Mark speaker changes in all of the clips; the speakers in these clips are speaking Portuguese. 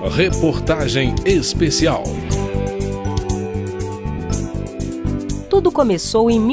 Speaker 1: Reportagem especial.
Speaker 2: Tudo começou em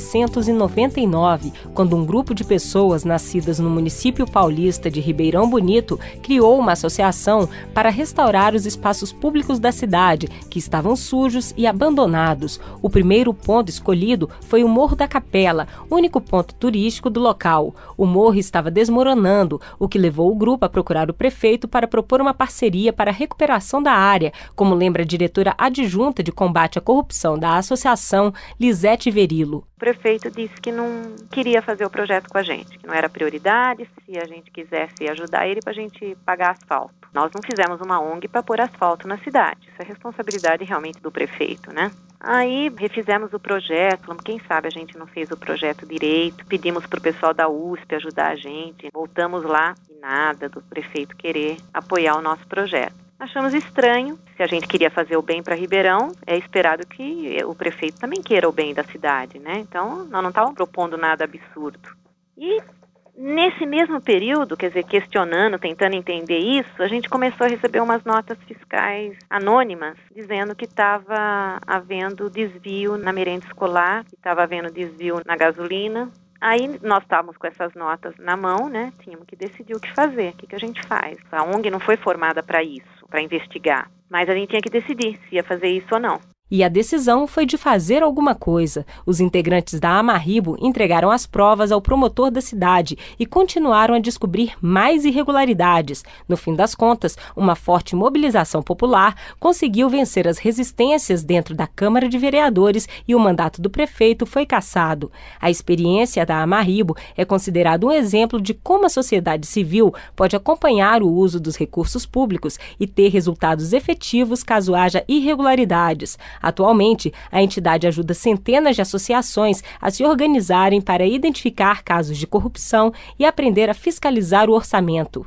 Speaker 2: 1999, quando um grupo de pessoas nascidas no município paulista de Ribeirão Bonito criou uma associação para restaurar os espaços públicos da cidade, que estavam sujos e abandonados. O primeiro ponto escolhido foi o Morro da Capela, único ponto turístico do local. O morro estava desmoronando, o que levou o grupo a procurar o prefeito para propor uma parceria para a recuperação da área, como lembra a diretora adjunta de combate à corrupção da associação, Lisete Verilo.
Speaker 3: O prefeito disse que não queria fazer o projeto com a gente, que não era prioridade, se a gente quisesse ajudar ele para a gente pagar asfalto. Nós não fizemos uma ONG para pôr asfalto na cidade, isso é responsabilidade realmente do prefeito, né? Aí refizemos o projeto, falamos, quem sabe a gente não fez o projeto direito, pedimos para o pessoal da USP ajudar a gente, voltamos lá e nada do prefeito querer apoiar o nosso projeto. Achamos estranho, se a gente queria fazer o bem para Ribeirão, é esperado que o prefeito também queira o bem da cidade, né? Então, nós não estávamos propondo nada absurdo. E nesse mesmo período, quer dizer, questionando, tentando entender isso, a gente começou a receber umas notas fiscais anônimas, dizendo que estava havendo desvio na merenda escolar, que estava havendo desvio na gasolina. Aí nós estávamos com essas notas na mão, né? Tínhamos que decidir o que fazer, o que a gente faz. A ONG não foi formada para isso, para investigar, mas a gente tinha que decidir se ia fazer isso ou não.
Speaker 2: E a decisão foi de fazer alguma coisa. Os integrantes da Amarribo entregaram as provas ao promotor da cidade e continuaram a descobrir mais irregularidades. No fim das contas, uma forte mobilização popular conseguiu vencer as resistências dentro da Câmara de Vereadores e o mandato do prefeito foi cassado. A experiência da Amarribo é considerada um exemplo de como a sociedade civil pode acompanhar o uso dos recursos públicos e ter resultados efetivos caso haja irregularidades. Atualmente, a entidade ajuda centenas de associações a se organizarem para identificar casos de corrupção e aprender a fiscalizar o orçamento.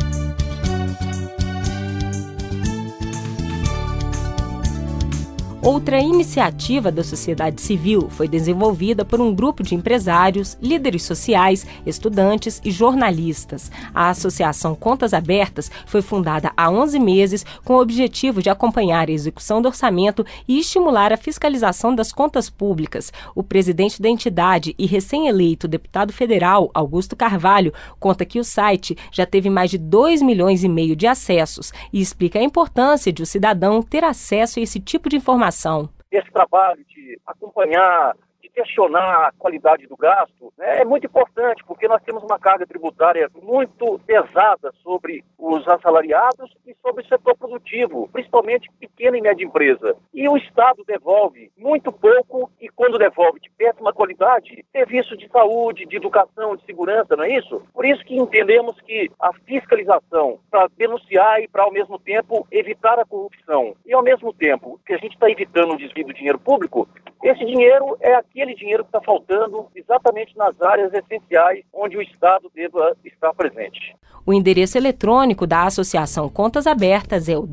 Speaker 2: Outra iniciativa da sociedade civil foi desenvolvida por um grupo de empresários, líderes sociais, estudantes e jornalistas. A Associação Contas Abertas foi fundada há 11 meses com o objetivo de acompanhar a execução do orçamento e estimular a fiscalização das contas públicas. O presidente da entidade e recém-eleito deputado federal, Augusto Carvalho, conta que o site já teve mais de 2,5 milhões de acessos e explica a importância de o cidadão ter acesso a esse tipo de informação.
Speaker 4: Esse trabalho de acompanhar, de questionar a qualidade do gasto, né, é muito importante, porque nós temos uma carga tributária muito pesada sobre os assalariados e sobre o setor produtivo, principalmente pequena e média empresa. E o Estado devolve muito pouco e, quando devolve de péssima qualidade, serviços de saúde, de educação, de segurança, não é isso? Por isso que entendemos que a fiscalização, para denunciar e para, ao mesmo tempo, evitar a corrupção, e, ao mesmo tempo, que a gente está evitando o desvio do dinheiro público, esse dinheiro é aquele dinheiro que está faltando exatamente nas áreas essenciais onde o Estado deva estar presente.
Speaker 2: O endereço eletrônico da Associação Contas Abertas é o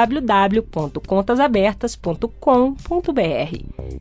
Speaker 2: www.contasabertas.com.br.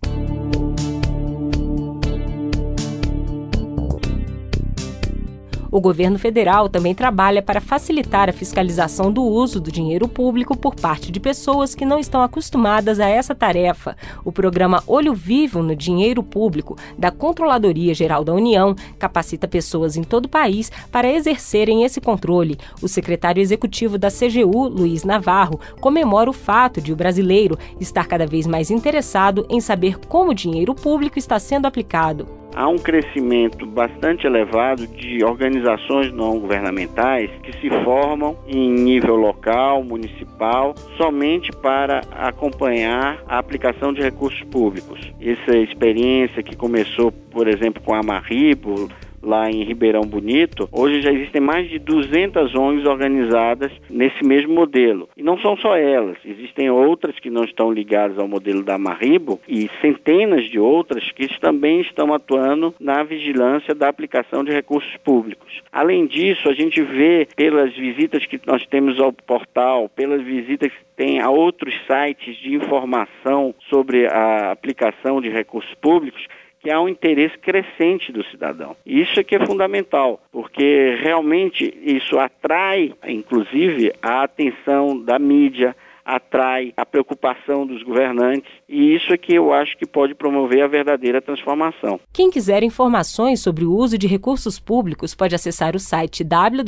Speaker 2: O governo federal também trabalha para facilitar a fiscalização do uso do dinheiro público por parte de pessoas que não estão acostumadas a essa tarefa. O programa Olho Vivo no Dinheiro Público, da Controladoria Geral da União, capacita pessoas em todo o país para exercerem esse controle. O secretário executivo da CGU, Luiz Navarro, comemora o fato de o brasileiro estar cada vez mais interessado em saber como o dinheiro público está sendo aplicado.
Speaker 5: Há um crescimento bastante elevado de organizações não governamentais que se formam em nível local, municipal, somente para acompanhar a aplicação de recursos públicos. Essa experiência que começou, por exemplo, com a Amarribo, lá em Ribeirão Bonito, hoje já existem mais de 200 ONGs organizadas nesse mesmo modelo. E não são só elas, existem outras que não estão ligadas ao modelo da Amarribo e centenas de outras que também estão atuando na vigilância da aplicação de recursos públicos. Além disso, a gente vê pelas visitas que nós temos ao portal, pelas visitas que tem a outros sites de informação sobre a aplicação de recursos públicos, que há um interesse crescente do cidadão. Isso é que é fundamental, porque realmente isso atrai, inclusive, a atenção da mídia, atrai a preocupação dos governantes, e isso é que eu acho que pode promover a verdadeira transformação.
Speaker 2: Quem quiser informações sobre o uso de recursos públicos pode acessar o site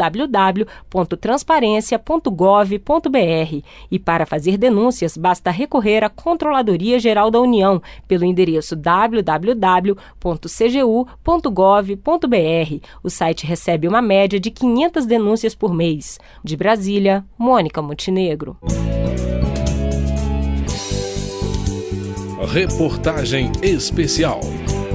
Speaker 2: www.transparencia.gov.br e para fazer denúncias basta recorrer à Controladoria Geral da União pelo endereço www.cgu.gov.br. O site recebe uma média de 500 denúncias por mês. De Brasília, Mônica Montenegro.
Speaker 1: Reportagem especial.